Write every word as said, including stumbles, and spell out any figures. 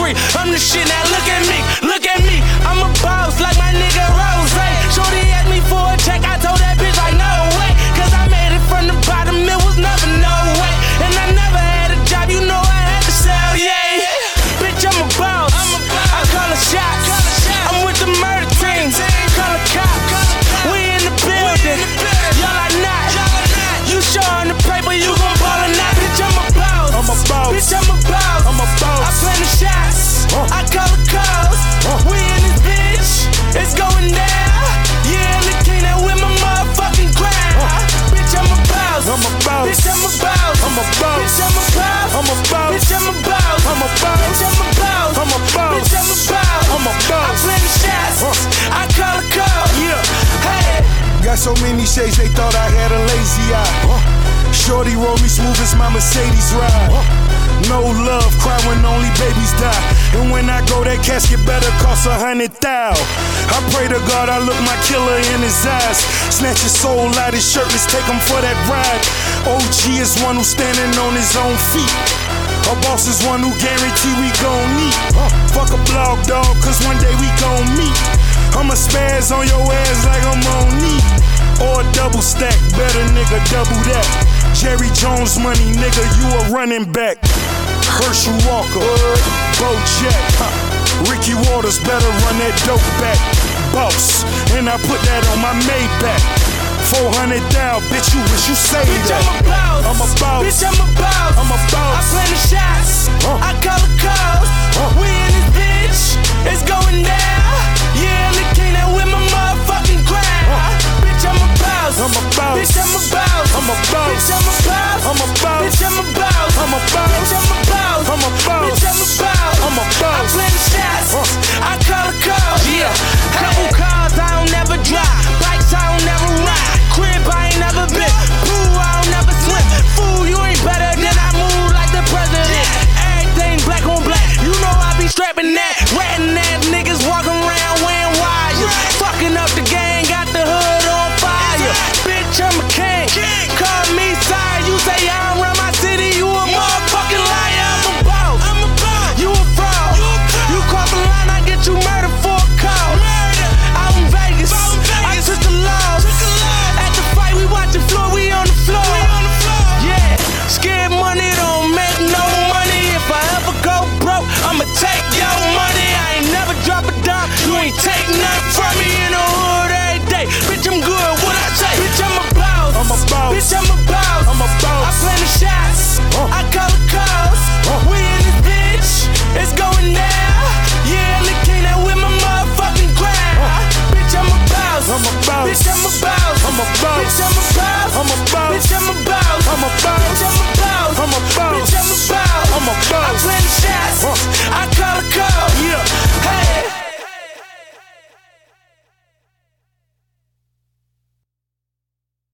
street. I'm the shit, now look at me, look at me. I'm a boss like my nigga Rose. Shorty asked me for a check, I told that bitch like no way. Cause I made it from the bottom, it was never no way. And I never had a job, you know I had to sell, yeah. Bitch, I'm a boss, I call a shots. I'm with the murder team, call a cop. We in the building, y'all are not. You showing the paper, you gon' ball or not. Bitch, I'm a boss, I'm a boss. Bitch, I'm a boss, I'm a boss. I plan the shots, uh. I call the calls. uh. We in this bitch, it's going down. Yeah, I'm the king that with my motherfucking crown. uh. Bitch, I'm a boss, I'm a boss. Bitch, I'm a boss, I'm a boss. Bitch, I'm a boss, I'm a boss. Bitch, I'm a boss, I'm a boss. Bitch, I'm a boss, I'm a boss. Bitch, I'm a boss, I'm a boss. I plan the shots, uh. I call the calls. Yeah. Hey. Got so many shades, they thought I had a lazy eye. Uh. Shorty roll me smooth as my Mercedes ride. Uh. No love, cry when only babies die. And when I go, that casket better cost a hundred thou. I pray to God I look my killer in his eyes. Snatch his soul out his shirt, let's take him for that ride. O G is one who's standing on his own feet. Our boss is one who guarantee we gon' meet. uh. Fuck a blog, dog, cause one day we gon' meet. I'ma spaz on your ass like I'm on knee. Or a double stack, better nigga, double that. Jerry Jones money, nigga, you a running back. Herschel Walker, Bo Jack, huh. Ricky Waters, better run that dope back. Boss, and I put that on my Maybach. four hundred down, bitch, you wish you saved Bitch, that. I'm a boss, I'm a boss. Bitch, I'm a boss, I'm a boss. I plan the shots, uh. I call the calls. uh. We in this bitch, it's going down. Yeah, I'm the king that with my motherfucking crown. uh. Bitch, I'm a boss, I'm a boss. Bitch, I'm a boss, I'm a boss. Bitch, I'm a boss, I'm a boss. Bitch, I'm a boss, I'm a boss. Bitch, I'm a boss, I'm a